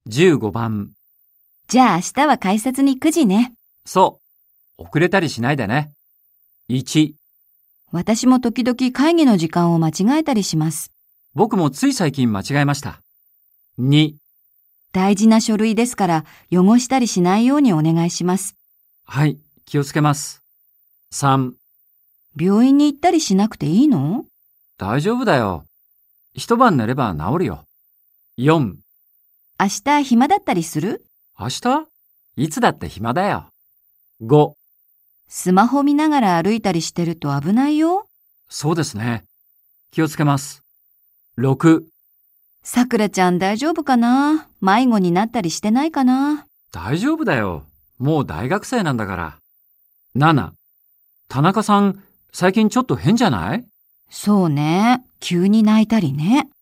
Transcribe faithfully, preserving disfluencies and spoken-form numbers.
じゅうごばん。 じゃあ明日は改札にくじね。 そう。遅れたりしないでね。いち、 私も時々会議の時間を間違えたりします。 僕もつい最近間違えました。に、 大事な書類ですから汚したりしないようにお願いします。 はい、気をつけます。さん、 病院に行ったりしなくていいの？ 大丈夫だよ。一晩寝れば治るよ。よん、 明日暇だったりする？ 明日いつだって暇だよ。ご、 スマホ見ながら歩いたりしてると危ないよ。 そうですね。気をつけます。ろく、 さくらちゃん大丈夫かな？迷子になったりしてないかな？ 大丈夫だよ。もう大学生なんだから。なな、田中さん、最近ちょっと変じゃない？ そうね。急に泣いたりね。